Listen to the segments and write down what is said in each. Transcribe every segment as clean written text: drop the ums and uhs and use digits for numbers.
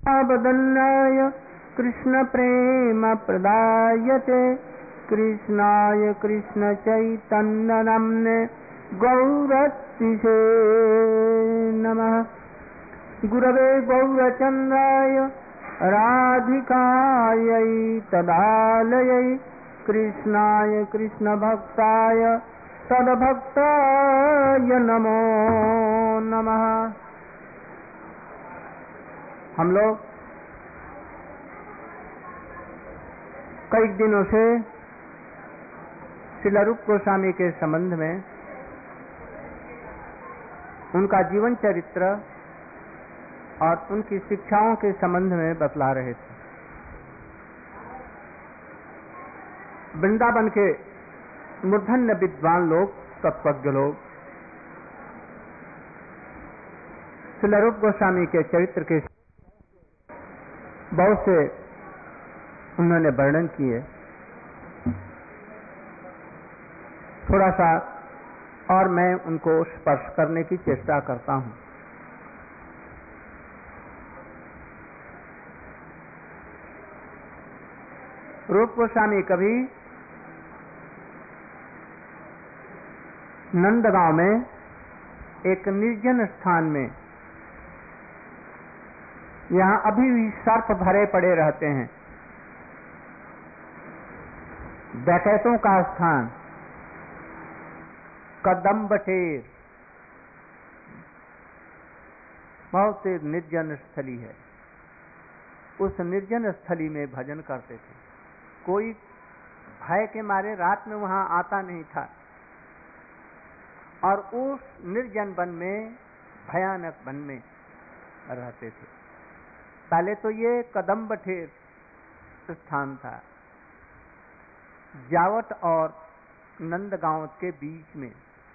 बदन्नाय कृष्ण प्रेम प्रदायते कृष्णाय कृष्ण चैतन्य नाम्ने गौरतिसे नमः। गुरवे गौरचन्द्राय राधिकायै तदालयै कृष्णाय कृष्ण भक्ताय तद्भक्ताय नमो नमः। हम लोग कई दिनों से श्रील रूप गोस्वामी के संबंध में उनका जीवन चरित्र और उनकी शिक्षाओं के संबंध में बतला रहे थे। वृंदावन के मूर्धन्य विद्वान लोग, तत्वज्ञ लोग श्रील रूप गोस्वामी के चरित्र के बहुत से उन्होंने वर्णन किए। थोड़ा सा और मैं उनको स्पर्श करने की चेष्टा करता हूं। रूप गोस्वामी कभी नंदगांव में एक निर्जन स्थान में, यहां अभी भी सर्प भरे पड़े रहते हैं, डकैतों का स्थान कदम्बटेर, बहुत ही निर्जन स्थली है। उस निर्जन स्थली में भजन करते थे। कोई भय के मारे रात में वहां आता नहीं था और उस निर्जन वन में, भयानक वन में रहते थे। पहले तो ये कदम्बठेर स्थान था, जावट और नंदगांव के बीच में।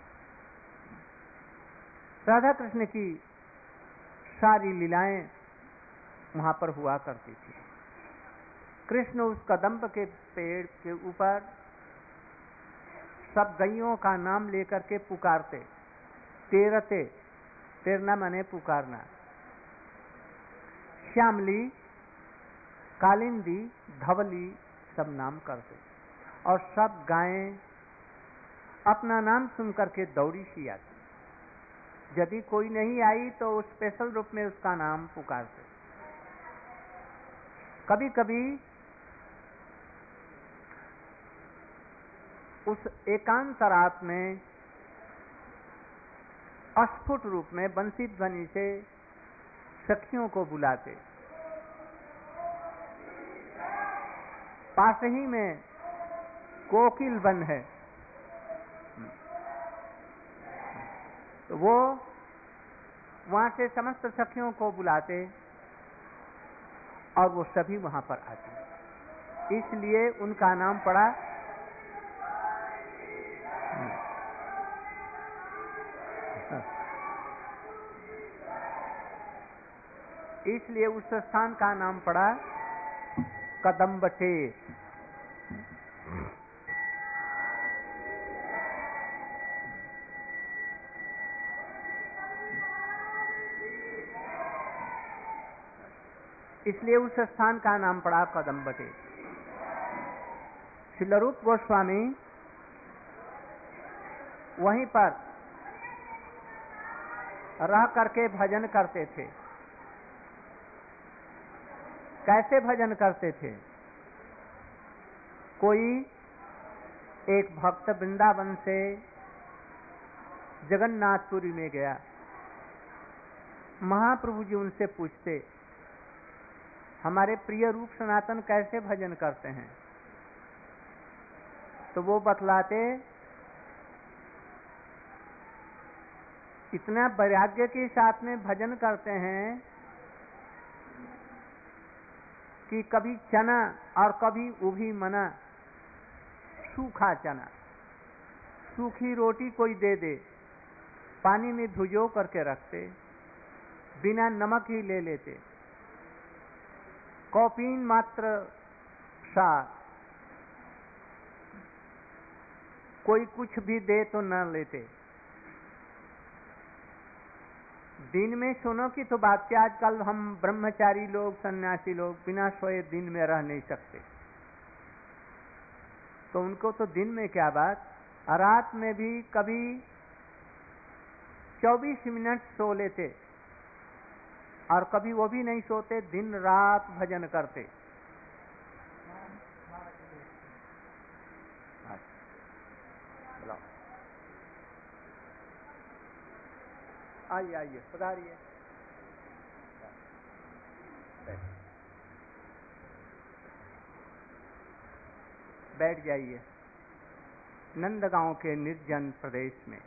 राधा कृष्ण की सारी लीलाएं वहां पर हुआ करती थी। कृष्ण उस कदम्ब के पेड़ के ऊपर सब गैयों का नाम लेकर के पुकारते, तेरते, तेरना माने पुकारना, श्यामली, कालिंदी, धवली, सब नाम करते और सब गायें अपना नाम सुन करके दौड़ी सी आती। यदि कोई नहीं आई तो स्पेशल रूप में उसका नाम पुकारते। कभी कभी उस एकांत रात में अस्फुट रूप में बंसी ध्वनि से सखियों को बुलाते। पास ही में कोकिल वन है, तो वो वहां से समस्त सखियों को बुलाते और वो सभी वहां पर आते। इसलिए उनका नाम पड़ा इसलिए उस स्थान का नाम पड़ा कदम्बटेर। इसलिए उस स्थान का नाम पड़ा कदम्बटेर। श्रील रूप गोस्वामी वहीं पर रह करके भजन करते थे। कैसे भजन करते थे? कोई एक भक्त वृंदावन से जगन्नाथपुरी में गया, महाप्रभु जी उनसे पूछते, हमारे प्रिय रूप सनातन कैसे भजन करते हैं? तो वो बतलाते, इतना वैराग्य के साथ में भजन करते हैं कि कभी चना और कभी उभी मना, सूखा चना, सूखी रोटी कोई दे दे, पानी में भिगो करके रखते, बिना नमक ही ले लेते, कॉफीन मात्र सा, कोई कुछ भी दे तो न लेते। दिन में सोने की तो बात क्या, आजकल हम ब्रह्मचारी लोग, सन्यासी लोग बिना सोए दिन में रह नहीं सकते, तो उनको तो दिन में क्या बात, रात में भी कभी 24 मिनट सो लेते और कभी वो भी नहीं सोते, दिन रात भजन करते। आइए आइए, सुधारिए, बैठ जाइए। नंदगांव के निर्जन प्रदेश में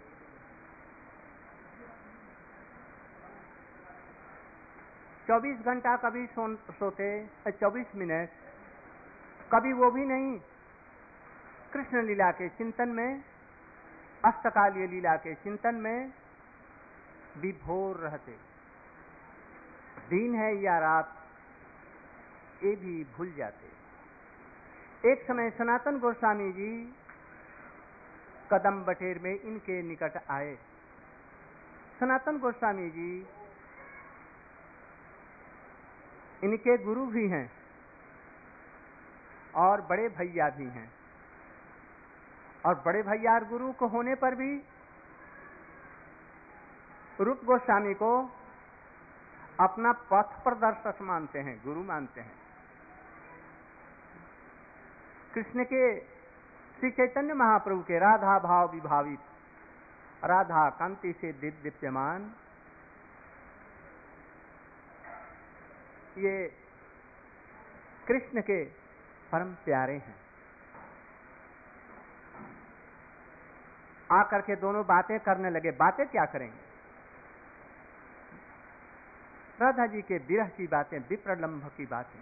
24 घंटा कभी सोते, 24 मिनट, कभी वो भी नहीं, कृष्ण लीला के चिंतन में, अष्टकालीय लीला के चिंतन में विभोर रहते। दिन है या रात ये भी भूल जाते। एक समय सनातन गोस्वामी जी कदम बटेर में इनके निकट आए। सनातन गोस्वामी जी इनके गुरु भी हैं और बड़े भैया भी हैं, और बड़े भैया और गुरु को होने पर भी रूप गोस्वामी को अपना पथ प्रदर्शक मानते हैं, गुरु मानते हैं। कृष्ण के, श्री चैतन्य महाप्रभु के राधा भाव विभावित, राधा कांति से दीप्यमान ये कृष्ण के परम प्यारे हैं। आकर के दोनों बातें करने लगे। बातें क्या करेंगे? राधा जी के विरह की बातें, विप्रलंभ की बातें।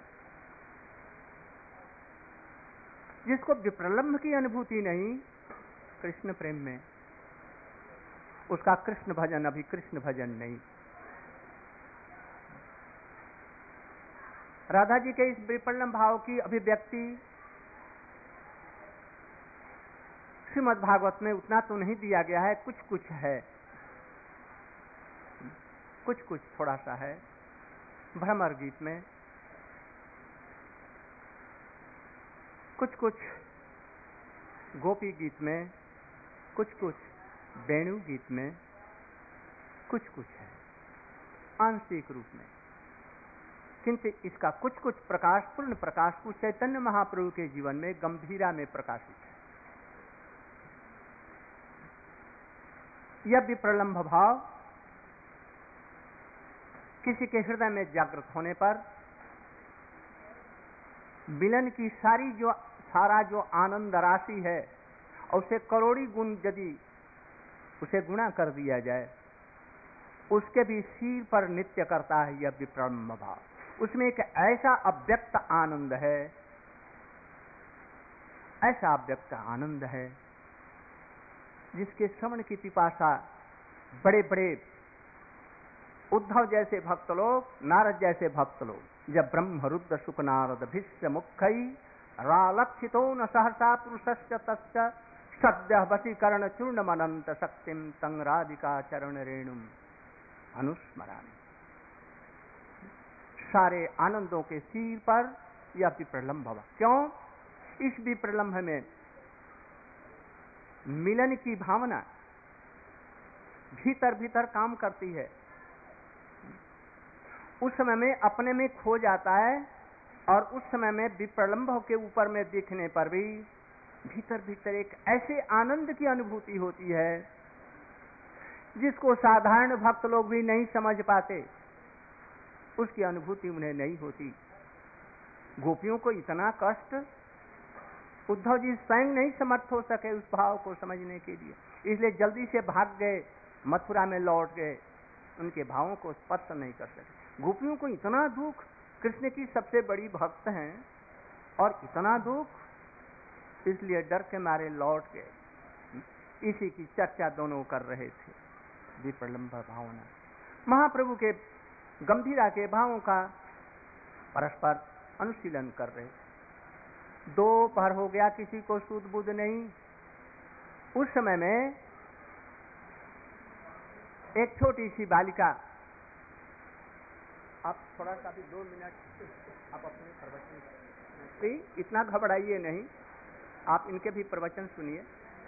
जिसको विप्रलंभ की अनुभूति नहीं कृष्ण प्रेम में, उसका कृष्ण भजन अभी कृष्ण भजन नहीं। राधा जी के इस विप्रलंभ भाव की अभिव्यक्ति श्रीमद् भागवत में उतना तो नहीं दिया गया है, कुछ कुछ है, कुछ कुछ थोड़ा सा है। भ्रमर गीत में कुछ कुछ, गोपी गीत में कुछ कुछ, वेणु गीत में कुछ कुछ है, आंशिक रूप में। किंतु इसका कुछ कुछ प्रकाश, पूर्ण प्रकाश को चैतन्य महाप्रभु के जीवन में गंभीरा में प्रकाशित है। यह विप्रलंभ भाव किसी के हृदय में जागृत होने पर मिलन की सारा जो आनंद राशि है, और उसे करोड़ी गुण यदि उसे गुणा कर दिया जाए, उसके भी सिर पर नित्य करता है यह विप्रलंभ भाव। उसमें एक ऐसा अव्यक्त आनंद है, ऐसा अव्यक्त आनंद है जिसके श्रवण की पिपासा बड़े बड़े उद्धव जैसे भक्त लोग, नारद जैसे भक्त लोग, जब ब्रह्म रुद्र शुक नारद भीष्म मुखई रालक्षितो न सहसा पुरुषस्य तस्य सद्य वशीकरण चूर्ण मनंत शक्तिम तंग राधिका चरण रेणुम अनुस्मरामि। सारे आनंदों के सिर पर यह विप्रलंभ। क्यों? इस विप्रलंभ में मिलन की भावना भीतर भीतर काम करती है। उस समय में अपने में खो जाता है, और उस समय में विप्रलंभ के ऊपर में देखने पर भी भीतर भीतर एक ऐसे आनंद की अनुभूति होती है जिसको साधारण भक्त लोग भी नहीं समझ पाते, उसकी अनुभूति उन्हें नहीं होती। गोपियों को इतना कष्ट उद्धव जी स्वयं नहीं समर्थ हो सके उस भाव को समझने के लिए, इसलिए जल्दी से भाग गए, मथुरा में लौट गए, उनके भावों को स्पर्श नहीं कर सके। गोपियों को इतना दुख, कृष्ण की सबसे बड़ी भक्त हैं और इतना दुख, इसलिए डर के मारे लौट गए। इसी की चर्चा दोनों कर रहे थे, विप्रलंभ भावना। महाप्रभु के गंभीरा के भावों का परस्पर अनुशीलन कर रहे। दोपहर हो गया, किसी को सुध बुध नहीं। उस समय में एक छोटी सी बालिका आप थोड़ा सा भी 2 मिनट आप अपने प्रवचन, इतना घबराइए नहीं, आप इनके भी प्रवचन सुनिए।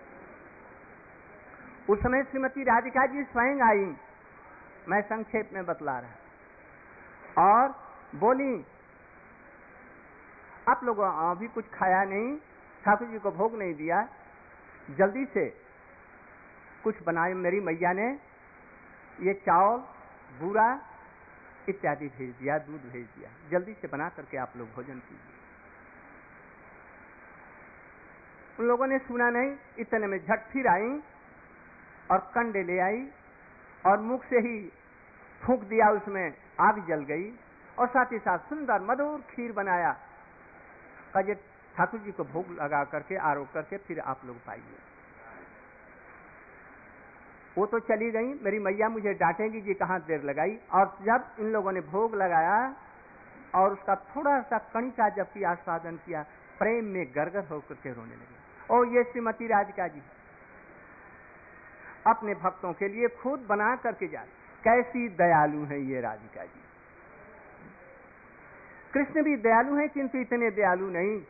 उस समय श्रीमती राधिका जी स्वयं आई, मैं संक्षेप में बतला रहा, और बोली आप लोग अभी कुछ खाया नहीं, ठाकुर जी को भोग नहीं दिया, जल्दी से कुछ बनाए, मेरी मैया ने ये चावल बूरा इत्यादि भेज दिया, दूध भेज दिया, जल्दी से बना करके आप लोग भोजन कीजिए। उन लोगों ने सुना नहीं, इतने में झट फिर आई और कंडे ले आई और मुख से ही फूंक दिया, उसमें आग जल गई, और साथ ही साथ सुंदर मधुर खीर बनाया, कहे ठाकुर जी को भोग लगा करके आरोप करके फिर आप लोग पाइए। वो तो चली गई, मेरी मैया मुझे डांटेगी जी कहाँ देर लगाई। और जब इन लोगों ने भोग लगाया और उसका थोड़ा सा कणिका जबकि आस्वादन किया, प्रेम में गरगर होकर के रोने लगे। और ये श्रीमती राधिका जी अपने भक्तों के लिए खुद बना करके जा, कैसी दयालु है ये राधिका जी। कृष्ण भी दयालु हैं किंतु इतने दयालु नहीं,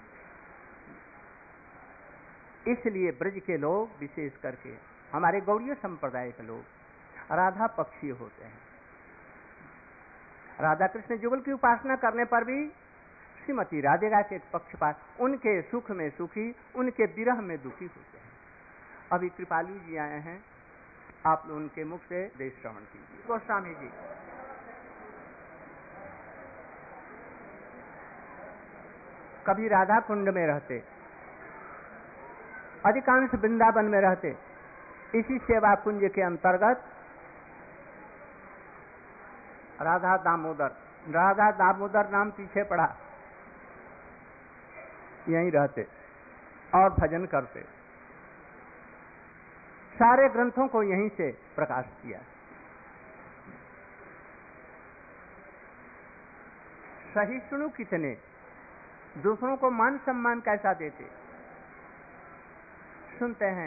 इसलिए ब्रज के लोग विशेष करके हमारे गौड़ीय संप्रदाय के लोग राधा पक्षी होते हैं। राधा कृष्ण जुगल की उपासना करने पर भी श्रीमती राधिका के पक्षपात, उनके सुख में सुखी, उनके विरह में दुखी होते हैं। अभी कृपालु जी आए हैं, आप लोग उनके मुख से देश श्रवण कीजिए। गोस्वामी जी कभी राधा कुंड में रहते, अधिकांश वृंदावन में रहते, इसी सेवा कुंज के अंतर्गत राधा दामोदर नाम पीछे पड़ा, यहीं रहते और भजन करते, सारे ग्रंथों को यहीं से प्रकाश किया। सहिष्णु कितने, दूसरों को मान सम्मान कैसा देते। सुनते हैं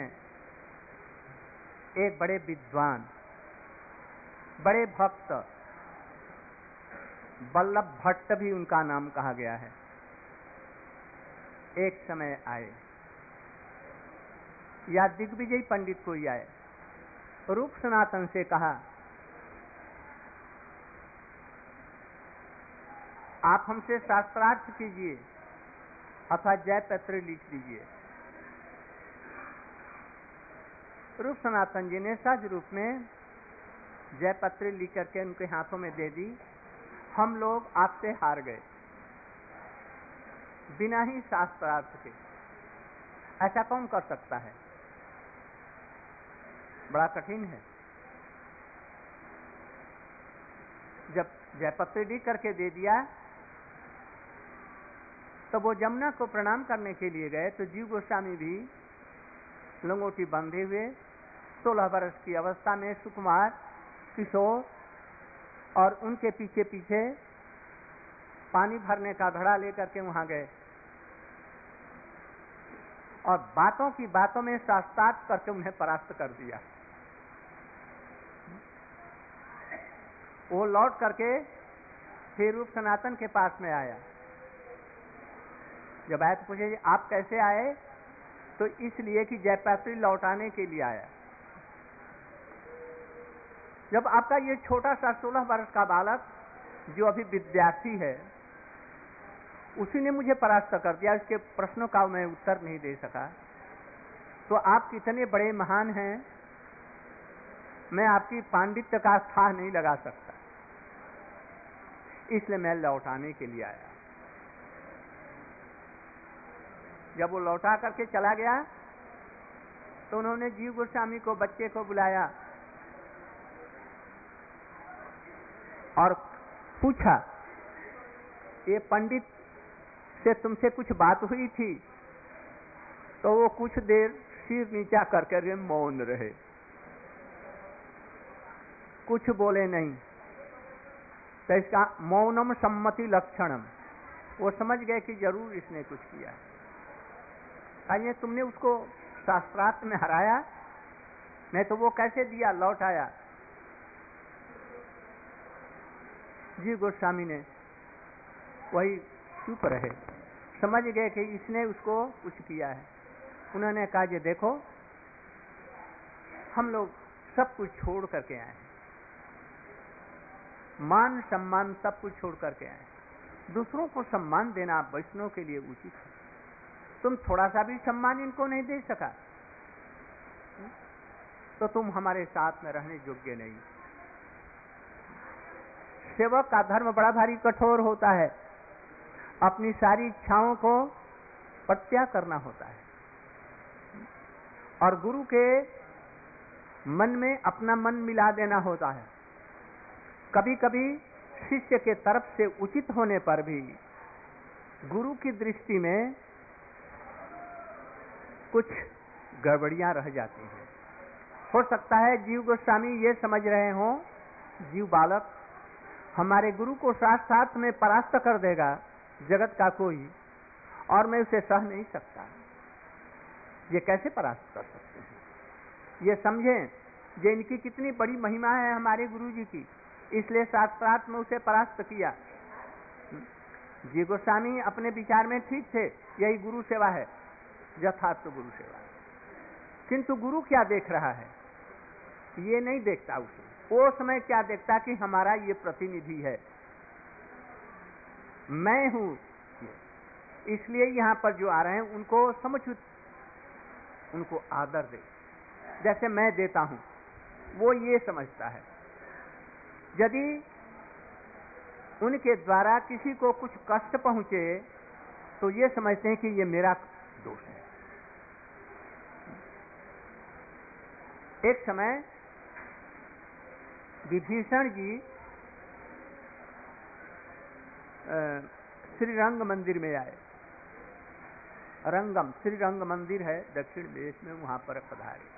एक बड़े विद्वान, बड़े भक्त, वल्लभ भट्ट भी उनका नाम कहा गया है, एक समय आए, या दिग्विजय पंडित कोई आए, रूप सनातन से कहा आप हमसे शास्त्रार्थ कीजिए अथवा जयपत्र लिख दीजिए। रूप सनातन जी ने सहज रूप में जयपत्र लिख करके उनके हाथों में दे दी। हम लोग आपसे हार गए बिना ही शास्त्रार्थ के, ऐसा कौन कर सकता है, बड़ा कठिन है। जब जयपत्र लिख करके दे दिया तो वो जमुना को प्रणाम करने के लिए गए, तो जीव गोस्वामी भी लंगोटी बंधे हुए 16 वर्ष की अवस्था में सुकुमार किशोर, और उनके पीछे पीछे पानी भरने का घड़ा लेकर के वहां गए और बातों की बातों में शास्त्रार्थ करके उन्हें परास्त कर दिया। वो लौट करके फिर रूप सनातन के पास में आया। जब आए तो पूछे आप कैसे आए, तो इसलिए कि जयपत्री लौटाने के लिए आया। जब आपका ये छोटा सा 16 वर्ष का बालक जो अभी विद्यार्थी है, उसी ने मुझे परास्त कर दिया, इसके प्रश्नों का मैं उत्तर नहीं दे सका, तो आप कितने बड़े महान हैं, मैं आपकी पांडित्य का था नहीं लगा सकता, इसलिए मैं लौटाने के लिए आया। जब वो लौटा करके चला गया तो उन्होंने जीव गोस्वामी को, बच्चे को बुलाया और पूछा ये पंडित से तुमसे कुछ बात हुई थी? तो वो कुछ देर सिर नीचा करके मौन रहे, कुछ बोले नहीं। तो इसका मौनम सम्मति लक्षणम, वो समझ गए कि जरूर इसने कुछ किया। आइए तुमने उसको शास्त्रार्थ में हराया, नहीं तो वो कैसे दिया लौट आया। जीव गोस्वामी ने वही चुप रहे, समझ गए कि इसने उसको कुछ किया है। उन्होंने कहा कि देखो, हम लोग सब कुछ छोड़ करके आए हैं, मान सम्मान सब कुछ छोड़ करके आए हैं। दूसरों को सम्मान देना वैष्णव के लिए उचित है। तुम थोड़ा सा भी सम्मान इनको नहीं दे सका तो तुम हमारे साथ में रहने योग्य नहीं। सेवक का धर्म बड़ा भारी कठोर होता है, अपनी सारी इच्छाओं को परित्याग करना होता है और गुरु के मन में अपना मन मिला देना होता है। कभी कभी शिष्य के तरफ से उचित होने पर भी गुरु की दृष्टि में कुछ गड़बड़ियां रह जाती हैं। हो सकता है जीव गोस्वामी ये समझ रहे हों, जीव बालक हमारे गुरु को साथ में परास्त कर देगा जगत का कोई, और मैं उसे सह नहीं सकता। ये कैसे परास्त कर सकते हैं? ये समझें ये इनकी कितनी बड़ी महिमा है हमारे गुरु जी की, इसलिए साक्षात में उसे परास्त किया। जी गोस्वामी अपने विचार में ठीक थे, यही गुरु सेवा है, यथार्थ गुरु सेवा। किंतु गुरु क्या देख रहा है ये नहीं देखता। वो समय क्या देखता कि हमारा ये प्रतिनिधि है, मैं हूं, इसलिए यहां पर जो आ रहे हैं उनको समुचित, उनको आदर दे जैसे मैं देता हूं, वो ये समझता है। यदि उनके द्वारा किसी को कुछ कष्ट पहुंचे तो ये समझते हैं कि ये मेरा दोष है। एक समय विभीषण जी श्री रंग मंदिर में आए। रंगम श्री रंग मंदिर है दक्षिण देश में, वहां पर पधारे।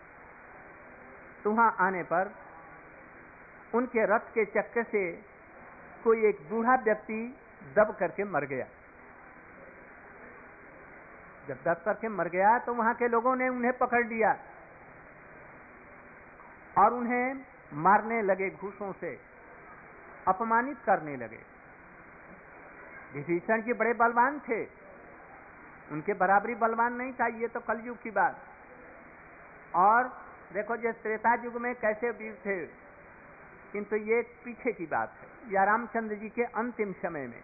तो वहां आने पर उनके रथ के चक्के से कोई एक बूढ़ा व्यक्ति दब करके मर गया। जब दब करके मर गया तो वहां के लोगों ने उन्हें पकड़ लिया और उन्हें मारने लगे, घूसों से अपमानित करने लगे। विभीषण जी बड़े बलवान थे, उनके बराबरी बलवान नहीं था। ये तो कलयुग की बात। और देखो जो त्रेता युग में कैसे वीर थे, किंतु ये पीछे की बात है, या रामचंद्र जी के अंतिम समय में।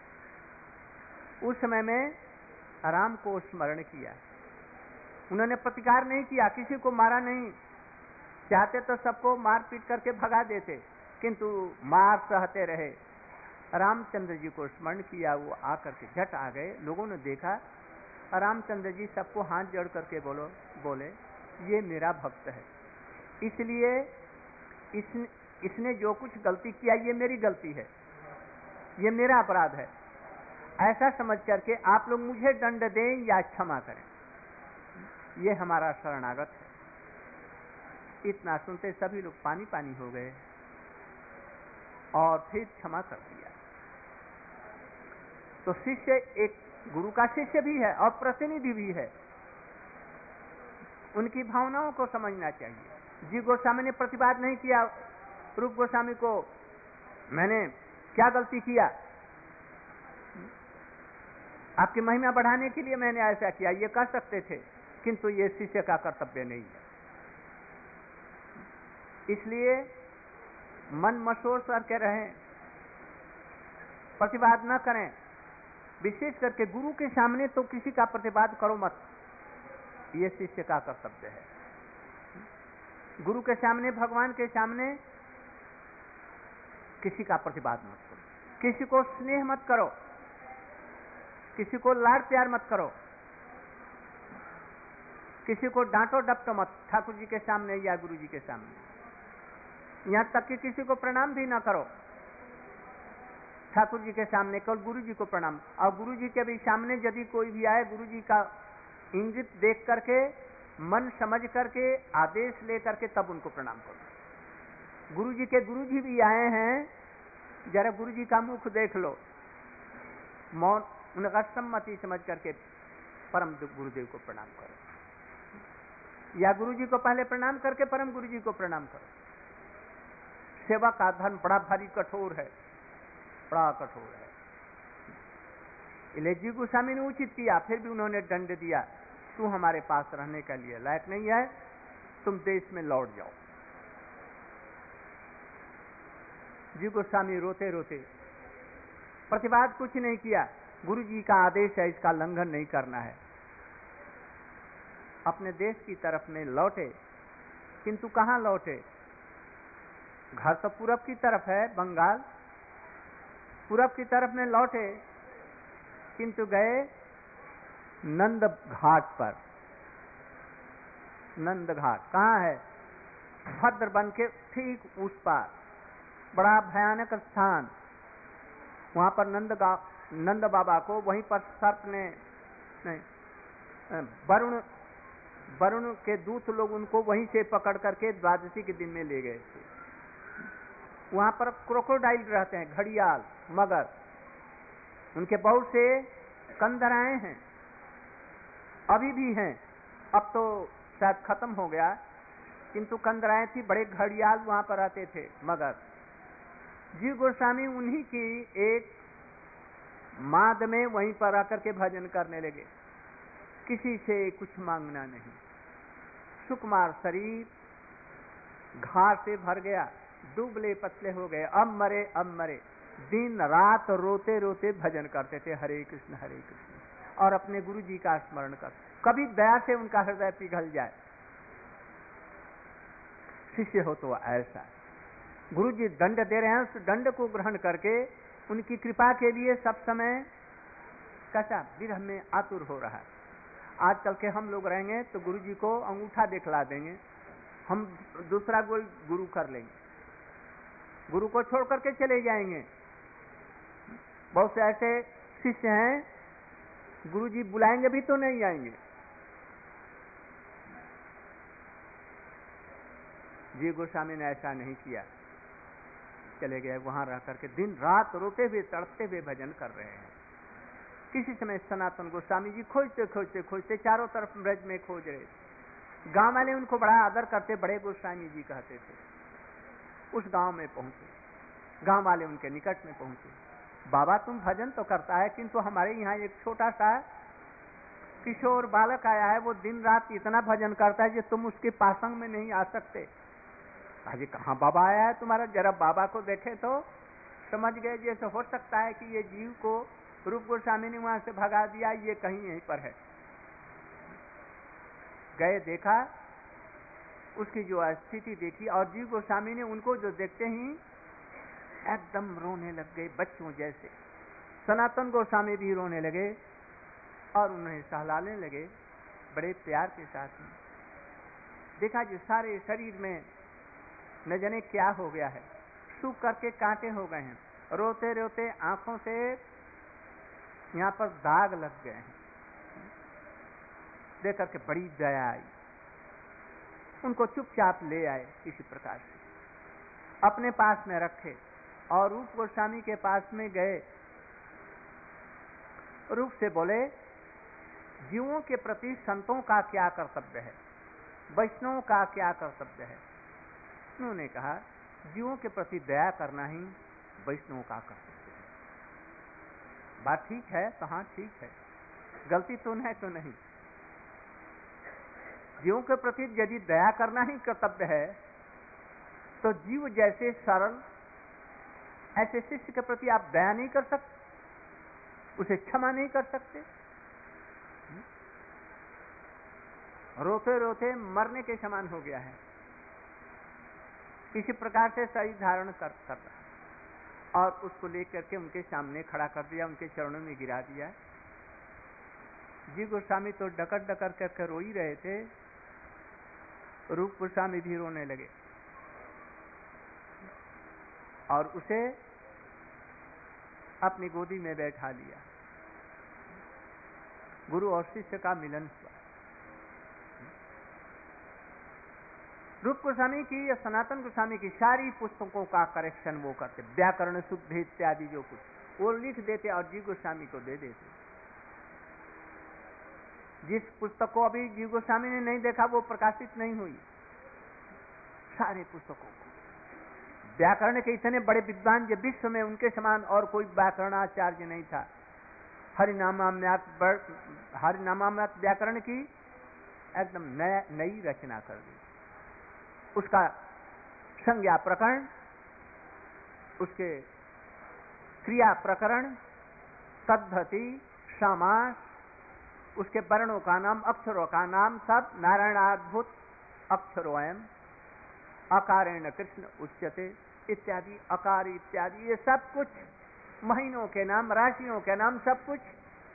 उस समय में राम को स्मरण किया, उन्होंने प्रतिकार नहीं किया, किसी को मारा नहीं। चाहते तो सबको मार पीट करके भगा देते, किंतु मार सहते रहे। रामचंद्र जी को स्मरण किया, वो आकर के झट आ गए। लोगों ने देखा, रामचंद्र जी सबको हाथ जोड़ करके बोले ये मेरा भक्त है, इसलिए इसने जो कुछ गलती किया ये मेरी गलती है, ये मेरा अपराध है। ऐसा समझ करके आप लोग मुझे दंड दें या क्षमा करें, ये हमारा शरणागत है। इतना सुनते सभी लोग पानी पानी हो गए और फिर क्षमा कर दिया। तो शिष्य एक गुरु का शिष्य भी है और प्रतिनिधि भी है, उनकी भावनाओं को समझना चाहिए। जी गोस्वामी ने प्रतिवाद नहीं किया रूप गोस्वामी को, मैंने क्या गलती किया, आपकी महिमा बढ़ाने के लिए मैंने ऐसा किया, ये कर सकते थे, किंतु ये शिष्य का कर्तव्य नहीं है। इसलिए मन मसोर करके रहें, प्रतिवाद न करें। विशेष करके गुरु के सामने तो किसी का प्रतिवाद करो मत, ये शिष्य का कर्तव्य है। गुरु के सामने, भगवान के सामने किसी का प्रतिवाद मत करो, किसी को स्नेह मत करो, किसी को लाड प्यार मत करो, किसी को डांटो डपटो मत, ठाकुर जी के सामने या गुरु जी के सामने। यहां तक कि किसी को प्रणाम भी ना करो ठाकुर जी के सामने, केवल गुरु जी को प्रणाम। और गुरु जी के भी सामने यदि कोई भी आए, गुरु जी का इंगित देख करके, मन समझ करके, आदेश ले करके तब उनको प्रणाम करो। गुरु जी के गुरु जी भी आए हैं, जरा गुरु जी का मुख देख लो, मौन, उनका सम्मति समझ करके परम गुरुदेव को प्रणाम करो, या गुरु जी को पहले प्रणाम करके परम गुरु जी को प्रणाम करो। सेवा का धर्म बड़ा भारी कठोर है, बड़ा कठोर है। इले जी गोस्वामी ने उचित किया, फिर भी उन्होंने दंड दिया, तू हमारे पास रहने के लिए लायक नहीं है, तुम देश में लौट जाओ। जी गोस्वामी रोते रोते, प्रतिवाद कुछ नहीं किया, गुरु जी का आदेश है, इसका उल्लंघन नहीं करना है, अपने देश की तरफ में लौटे। किंतु कहां लौटे? घर तो पूरब की तरफ है, बंगाल, पूरब की तरफ में लौटे, किंतु गए नंद घाट पर। नंद घाट कहां है? भद्रबन के ठीक उस पार, बड़ा भयानक स्थान। वहां पर नंद बाबा को वहीं पर सर्प ने, नहीं, वरुण के दूत लोग उनको वहीं से पकड़ करके द्वादशी के दिन में ले गए थे। वहां पर क्रोकोडाइल रहते हैं, घड़ियाल, मगर, उनके बहुत से कंदराएं हैं, अभी भी हैं, अब तो शायद खत्म हो गया, किंतु कंदराएं थी, बड़े घड़ियाल वहां पर रहते थे, मगर। जीव गोस्वामी उन्हीं की एक माद में वहीं पर आकर के भजन करने लगे, किसी से कुछ मांगना नहीं। सुकुमार शरीर घास से भर गया, दुबले पतले हो गए, अब मरे। दिन रात रोते रोते भजन करते थे, हरे कृष्ण हरे कृष्ण, और अपने गुरु जी का स्मरण कर। कभी दया से उनका हृदय पिघल जाए। शिष्य हो तो ऐसा, गुरु जी दंड दे रहे हैं, उस दंड को ग्रहण करके उनकी कृपा के लिए सब समय कैसा विरह में आतुर हो रहा है। आजकल के हम लोग रहेंगे तो गुरु जी को अंगूठा दिखला देंगे, हम दूसरा गुरु कर लेंगे, गुरु को छोड़ करके चले जाएंगे। बहुत से ऐसे शिष्य हैं, गुरु जी बुलाएंगे भी तो नहीं आएंगे। जी गोस्वामी ने ऐसा नहीं किया, चले गए वहां रह करके दिन रात रोते हुए तड़पते हुए भजन कर रहे हैं। किसी समय सनातन गोस्वामी जी खोजते चारों तरफ ब्रज में खोज रहे। गांव वाले उनको बड़ा आदर करते, बड़े गोस्वामी जी कहते थे। उस गांव में पहुंचे, गांव वाले उनके निकट में पहुंचे, बाबा तुम भजन तो करता है, किंतु हमारे यहाँ एक छोटा सा किशोर बालक आया है, वो दिन रात इतना भजन करता है कि तुम उसके पासंग में नहीं आ सकते। अजी कहाँ बाबा आया है तुम्हारा, जरा बाबा को देखे तो समझ गए जैसे हो सकता है कि ये जीव को रूप गोस्वामी ने वहां से भगा दिया, ये कहीं यहीं पर है। गए, देखा, उसकी जो स्थिति देखी, और जीव गोस्वामी ने उनको जो देखते ही एकदम रोने लग गए, बच्चों जैसे। सनातन गोस्वामी भी रोने लगे और उन्हें सहलाने लगे बड़े प्यार के साथ में। देखा जो सारे शरीर में न जाने क्या हो गया है, सूख करके कांटे हो गए हैं, रोते रोते आंखों से यहाँ पर दाग लग गए हैं। देख करके बड़ी दया आई, उनको चुपचाप ले आए, किसी प्रकार से अपने पास में रखे और रूप गोस्वामी के पास में गए। रूप से बोले, जीवों के प्रति संतों का क्या कर्तव्य है, वैष्णवों का क्या कर्तव्य है। उन्होंने कहा जीवों के प्रति दया करना ही वैष्णवों का कर्तव्य है। बात ठीक है तो हाँ ठीक है, गलती तो नहीं। जीवों के प्रति यदि दया करना ही कर्तव्य है तो जीव जैसे सरल ऐसे शिष्य के प्रति आप दया नहीं कर सकते, उसे क्षमा नहीं कर सकते। रोते रोते मरने के समान हो गया है, किसी प्रकार से शरीर धारण कर रहा है, और उसको लेकर के उनके सामने खड़ा कर दिया, उनके चरणों में गिरा दिया। जी गोस्वामी तो डकर डकर करके रो ही रहे थे, रूप गोस्वामी भी रोने लगे और उसे अपनी गोदी में बैठा लिया। गुरु और शिष्य का मिलन हुआ। रूप गोस्वामी की या सनातन गोस्वामी की सारी पुस्तकों का करेक्शन वो करते, व्याकरण शुद्ध इत्यादि जो कुछ वो लिख देते और जी गोस्वामी को दे देते। जिस पुस्तक को अभी जी गोस्वामी ने नहीं देखा वो प्रकाशित नहीं हुई, सारे पुस्तकों को व्याकरण के इतने बड़े विद्वान जो विश्व में उनके समान और कोई व्याकरणाचार्य नहीं था। हरिनामामृत व्याकरण की एकदम नई रचना कर दी। उसका संज्ञा प्रकरण, उसके क्रिया प्रकरण, तद्धति, समास, उसके वर्णों का नाम, अक्षरों का नाम सब नारायणाद्भुत अक्षरोयम, अकारेण कृष्ण उच्यते इत्यादि, अकार इत्यादि, ये सब कुछ महीनों के नाम, राशियों के नाम, सब कुछ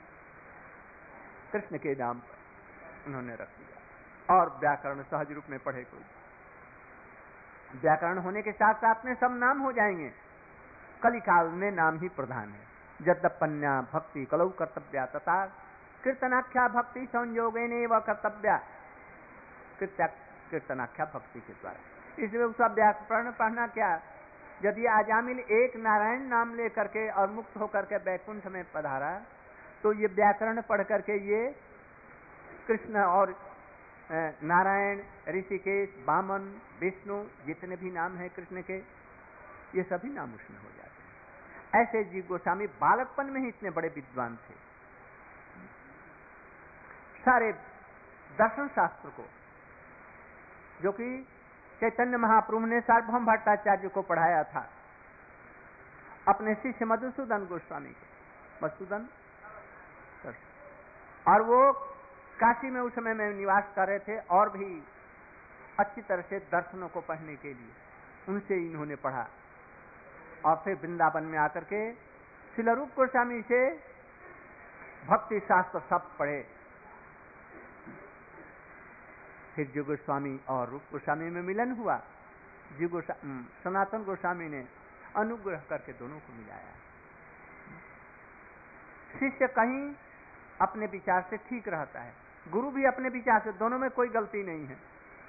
कृष्ण के नाम पर उन्होंने रख दिया। और व्याकरण सहज रूप में पढ़े कोई, व्याकरण होने के साथ साथ में सब नाम हो जाएंगे। कलिकाल में नाम ही प्रधान है। यद्यपन्या भक्ति कलौ कर्तव्या तथा कीर्तनाख्या भक्ति संयोगेन व कर्तव्या, कीर्तनाख्या भक्ति के द्वारा। इसलिए उसका व्याकरण पढ़ना क्या, यदि आजामिल एक नारायण नाम ले करके और मुक्त होकर के बैकुंठ में पधारा, तो ये व्याकरण पढ़ करके ये कृष्ण और नारायण, ऋषिकेश, वामन, विष्णु, जितने भी नाम हैं कृष्ण के, ये सभी नाम उसमें हो जाते हैं। ऐसे जीव गोस्वामी बालकपन में ही इतने बड़े विद्वान थे। सारे दर्शन शास्त्र को, जो कि चैतन्य महाप्रभु ने सार्वभौम भट्टाचार्य को पढ़ाया था, अपने शिष्य मधुसूदन गोस्वामी को, मधुसूदन, और वो काशी में उस समय में निवास कर रहे थे और भी अच्छी तरह से दर्शनों को पढ़ने के लिए उनसे इन्होंने पढ़ा। और फिर वृंदावन में आकर के शिलारूप गोस्वामी से भक्ति शास्त्र सब पढ़े। फिर जीव गोस्वामी और रूप गोस्वामी में मिलन हुआ। सनातन गोस्वामी ने अनुग्रह करके दोनों को मिलाया। शिष्य कहीं अपने विचार से ठीक रहता है, गुरु भी अपने विचार से, दोनों में कोई गलती नहीं है।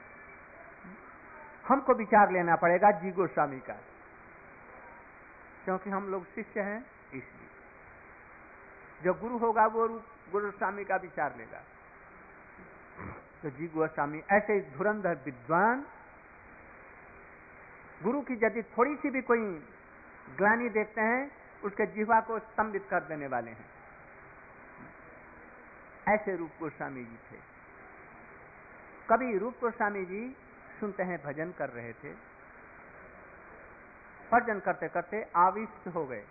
हमको विचार लेना पड़ेगा जी गोस्वामी का, क्योंकि हम लोग शिष्य हैं। इसलिए जो गुरु होगा वो गोस्वामी का विचार लेगा। तो जी गोस्वामी ऐसे धुरंधर विद्वान, गुरु की यदि थोड़ी सी भी कोई ग्लानि देखते हैं, उसके जिह्वा को स्तंभित कर देने वाले हैं। ऐसे रूप गोस्वामी जी थे। कभी रूप गोस्वामी जी सुनते हैं भजन कर रहे थे, भजन करते करते आविष्ट हो गए।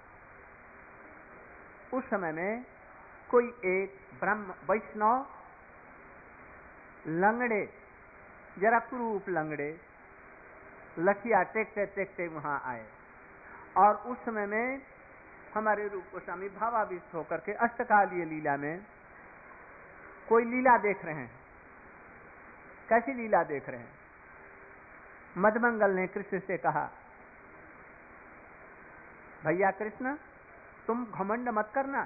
उस समय में कोई एक ब्रह्म वैष्णव लंगड़े, जरा कुरूप लंगड़े, लठिया टेकते टेकते वहां आए। और उस समय में हमारे रूप गोस्वामी भावाविष्ट होकर के अष्टकालीय लीला में कोई लीला देख रहे हैं। कैसी लीला देख रहे हैं? मधुमंगल ने कृष्ण से कहा, भैया कृष्ण, तुम घमंड मत करना।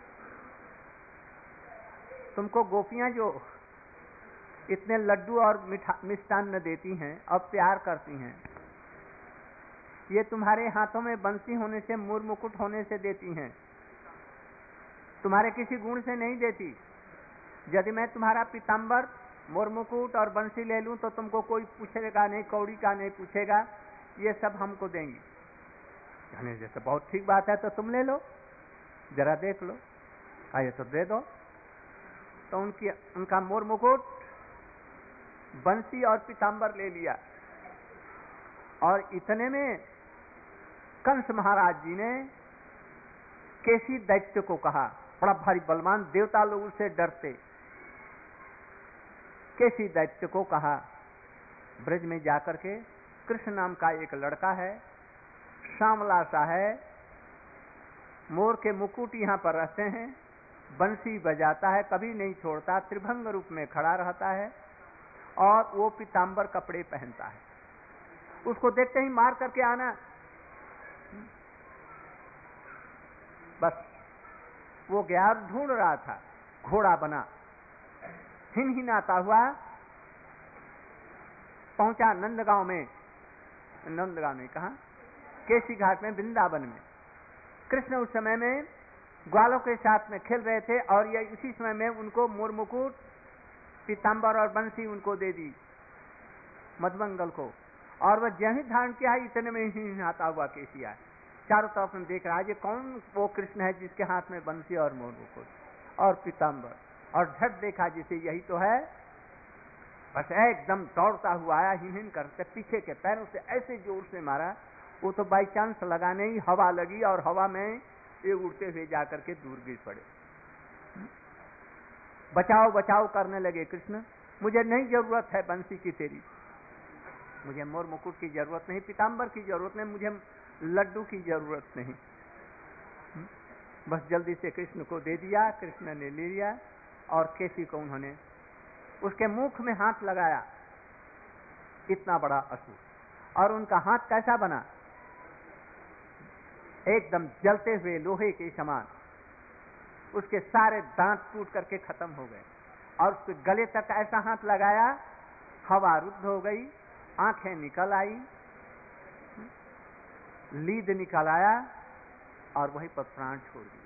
तुमको गोपियां जो इतने लड्डू और मिष्टान्न देती हैं और प्यार करती हैं, ये तुम्हारे हाथों में बंसी होने से, मोर मुकुट होने से देती हैं, तुम्हारे किसी गुण से नहीं देती। यदि मैं तुम्हारा पीताम्बर, मोर मुकुट और बंसी ले लूं तो तुमको कोई पूछेगा नहीं, कौड़ी का नहीं पूछेगा, ये सब हमको देंगी। कहने जैसे बहुत ठीक बात है, तो तुम ले लो, जरा देख लो। ये तो दे दो। तो उनका मोर मुकुट, बंसी और पीताम्बर ले लिया। और इतने में कंस महाराज जी ने केसी दैत्य को कहा, बड़ा भारी बलवान, देवता लोग उससे डरते। केसी दैत्य को कहा, ब्रज में जाकर के कृष्ण नाम का एक लड़का है, श्यामला सा है, मोर के मुकुट यहाँ पर रहते हैं, बंसी बजाता है, कभी नहीं छोड़ता, त्रिभंग रूप में खड़ा रहता है और वो पीताम्बर कपड़े पहनता है। उसको देखते ही मार करके आना। बस वो गया और ढूंढ रहा था, घोड़ा बना, हिनहिनाता हुआ पहुंचा नंदगांव में। नंदगांव में कहा, केसी घाट में, वृंदावन में। कृष्ण उस समय में ग्वालों के साथ में खेल रहे थे और ये इसी समय में उनको मोर मुकुट, पीताम्बर और बंसी उनको दे दी, मधुमंगल को। और वह जय ही धारण किया है, इतने में ही आता हुआ केसी आया, चारों तरफ में देख रहा है ये कौन वो कृष्ण है जिसके हाथ में बंसी और मोर मुकुट और पीताम्बर, और झट देखा जिसे यही तो है, बस एकदम दौड़ता हुआ आया, हिन करते पीछे के पैरों से ऐसे जोर से मारा, वो तो बाई चांस लगाने ही हवा लगी और हवा में ये उड़ते हुए जाकर के दूर गिर पड़े। बचाओ बचाओ करने लगे कृष्ण, मुझे नहीं जरूरत है बंसी की तेरी, मुझे मोर मुकुट की जरूरत नहीं, पीताम्बर की जरूरत नहीं, मुझे लड्डू की जरूरत नहीं। बस जल्दी से कृष्ण को दे दिया, कृष्ण ने ले लिया और केसी को उन्होंने उसके मुख में हाथ लगाया, इतना बड़ा असुर, और उनका हाथ कैसा बना, एकदम जलते हुए लोहे के समान, उसके सारे दांत टूट करके खत्म हो गए, और उसके गले तक ऐसा हाथ लगाया, हवा रुद्ध हो गई, आंखें निकल आई, लीद निकल आया और वहीं पर प्राण छोड़ दिया।